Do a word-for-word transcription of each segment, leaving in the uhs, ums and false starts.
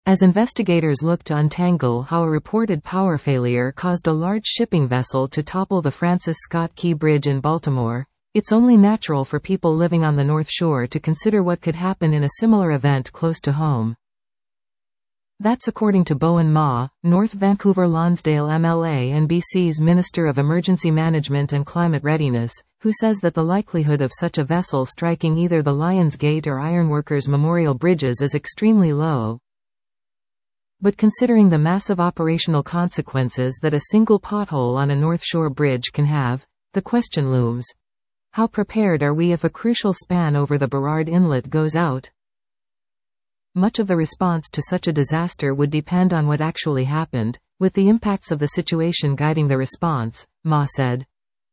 As investigators look to untangle how a reported power failure caused a large shipping vessel to topple the Francis Scott Key Bridge in Baltimore, it's only natural for people living on the North Shore to consider what could happen in a similar event close to home. That's according to Bowen Ma, North Vancouver Lonsdale M L A and B C's Minister of Emergency Management and Climate Readiness, who says that the likelihood of such a vessel striking either the Lions Gate or Ironworkers Memorial Bridges is extremely low. But considering the massive operational consequences that a single pothole on a North Shore bridge can have, the question looms. How prepared are we if a crucial span over the Burrard Inlet goes out? Much of the response to such a disaster would depend on what actually happened, with the impacts of the situation guiding the response, Ma said.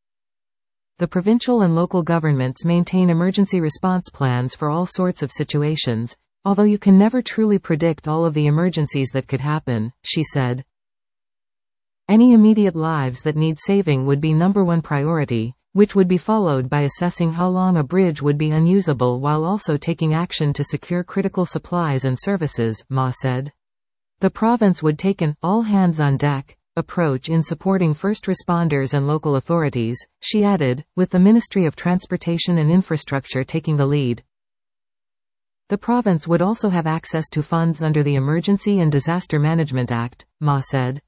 The provincial and local governments maintain emergency response plans for all sorts of situations, although you can never truly predict all of the emergencies that could happen, she said. Any immediate lives that need saving would be number one priority, which would be followed by assessing how long a bridge would be unusable while also taking action to secure critical supplies and services, Ma said. The province would take an all-hands-on-deck approach in supporting first responders and local authorities, she added, with the Ministry of Transportation and Infrastructure taking the lead. The province would also have access to funds under the Emergency and Disaster Management Act, Ma said.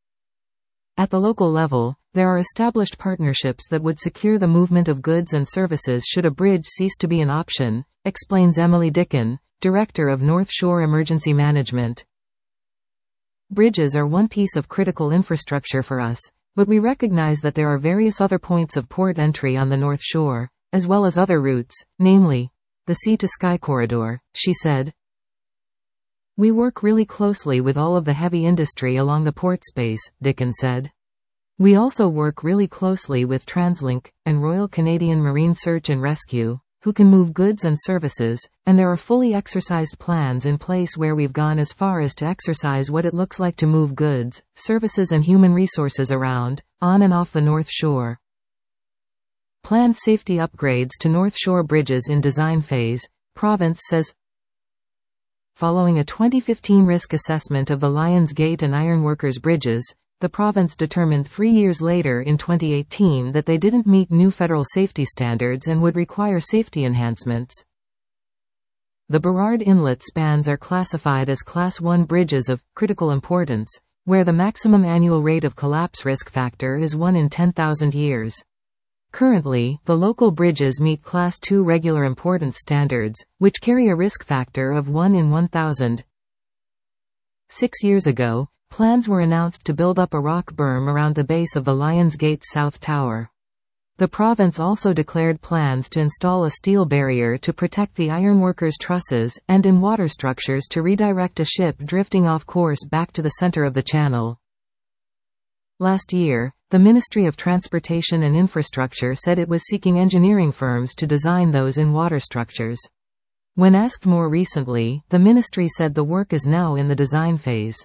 At the local level, there are established partnerships that would secure the movement of goods and services should a bridge cease to be an option, explains Emily Dicken, Director of North Shore Emergency Management. Bridges are one piece of critical infrastructure for us, but we recognize that there are various other points of port entry on the North Shore, as well as other routes, namely, the sea-to-sky corridor, she said. We work really closely with all of the heavy industry along the port space, Dicken said. We also work really closely with TransLink, and Royal Canadian Marine Search and Rescue, who can move goods and services, and there are fully exercised plans in place where we've gone as far as to exercise what it looks like to move goods, services and human resources around, on and off the North Shore. Planned safety upgrades to North Shore bridges in design phase, province says. Following a twenty fifteen risk assessment of the Lions Gate and Ironworkers bridges, the province determined three years later in twenty eighteen that they didn't meet new federal safety standards and would require safety enhancements. The Burrard Inlet spans are classified as Class one bridges of critical importance, where the maximum annual rate of collapse risk factor is one in ten thousand years. Currently, the local bridges meet Class two regular importance standards, which carry a risk factor of one in one thousand. Six years ago, plans were announced to build up a rock berm around the base of the Lions Gate South Tower. The province also declared plans to install a steel barrier to protect the ironworkers' trusses, and in water structures to redirect a ship drifting off course back to the center of the channel. Last year, the Ministry of Transportation and Infrastructure said it was seeking engineering firms to design those in water structures. When asked more recently, the ministry said the work is now in the design phase.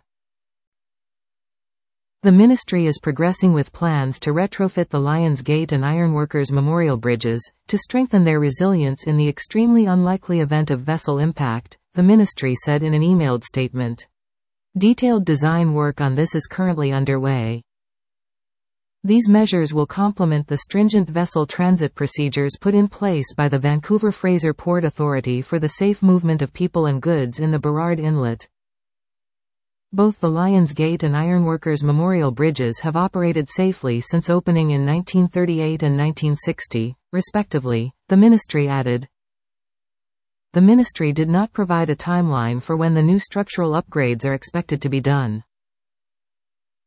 The ministry is progressing with plans to retrofit the Lions Gate and Ironworkers Memorial Bridges, to strengthen their resilience in the extremely unlikely event of vessel impact, the ministry said in an emailed statement. Detailed design work on this is currently underway. These measures will complement the stringent vessel transit procedures put in place by the Vancouver Fraser Port Authority for the safe movement of people and goods in the Burrard Inlet. Both the Lions Gate and Ironworkers Memorial Bridges have operated safely since opening in nineteen thirty-eight and nineteen sixty, respectively, the ministry added. The ministry did not provide a timeline for when the new structural upgrades are expected to be done.